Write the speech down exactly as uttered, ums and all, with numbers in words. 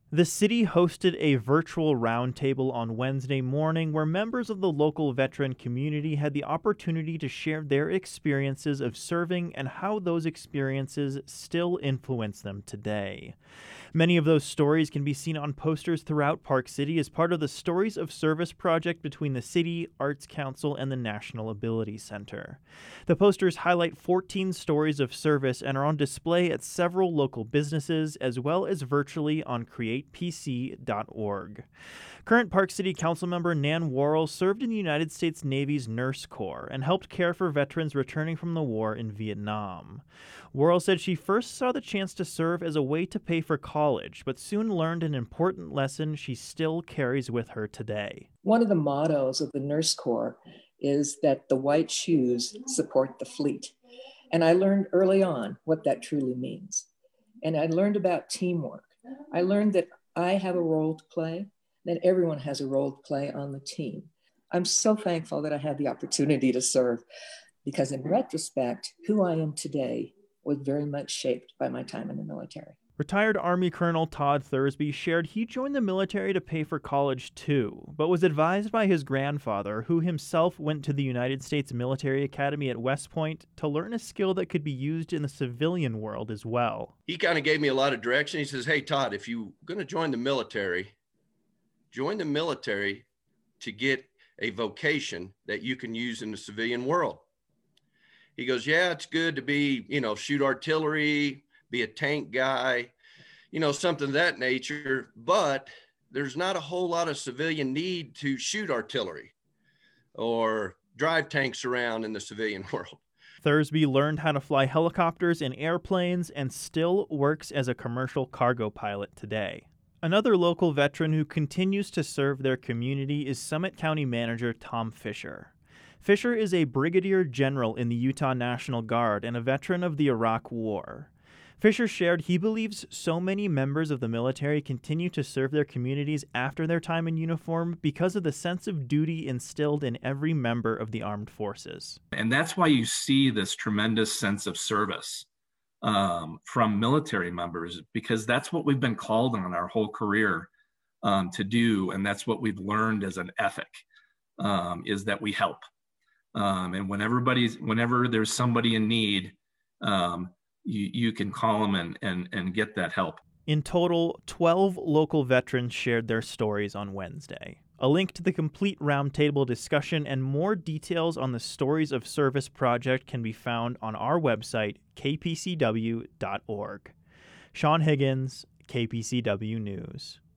The city hosted a virtual roundtable on Wednesday morning where members of the local veteran community had the opportunity to share their experiences of serving and how those experiences still influence them today. Many of those stories can be seen on posters throughout Park City as part of the Stories of Service project between the City, Arts Council, and the National Ability Center. The posters highlight fourteen stories of service and are on display at several local businesses as well as virtually on create p c dot org. Current Park City Councilmember Nan Worrell served in the United States Navy's Nurse Corps and helped care for veterans returning from the war in Vietnam. Worrell said she first saw the chance to serve as a way to pay for college, but soon learned an important lesson she still carries with her today. One of the mottos of the Nurse Corps is that the white shoes support the fleet. And I learned early on what that truly means. And I learned about teamwork. I learned that I have a role to play, that everyone has a role to play on the team. I'm so thankful that I had the opportunity to serve, because in retrospect, who I am today was very much shaped by my time in the military. Retired Army Colonel Todd Thursby shared he joined the military to pay for college too, but was advised by his grandfather, who himself went to the United States Military Academy at West Point, to learn a skill that could be used in the civilian world as well. He kind of gave me a lot of direction. He says, hey, Todd, if you're going to join the military, join the military to get a vocation that you can use in the civilian world. He goes, yeah, it's good to be, you know, shoot artillery, be a tank guy, you know, something of that nature, but there's not a whole lot of civilian need to shoot artillery or drive tanks around in the civilian world. Thursby learned how to fly helicopters and airplanes and still works as a commercial cargo pilot today. Another local veteran who continues to serve their community is Summit County Manager Tom Fisher. Fisher is a brigadier general in the Utah National Guard and a veteran of the Iraq War. Fisher shared he believes so many members of the military continue to serve their communities after their time in uniform because of the sense of duty instilled in every member of the armed forces. And that's why you see this tremendous sense of service um, from military members, because that's what we've been called on our whole career um, to do. And that's what we've learned as an ethic, um, is that we help. Um, and when everybody's, whenever there's somebody in need, um, You, you can call them and, and, and get that help. In total, twelve local veterans shared their stories on Wednesday. A link to the complete roundtable discussion and more details on the Stories of Service project can be found on our website, k p c w dot org. Sean Higgins, K P C W News.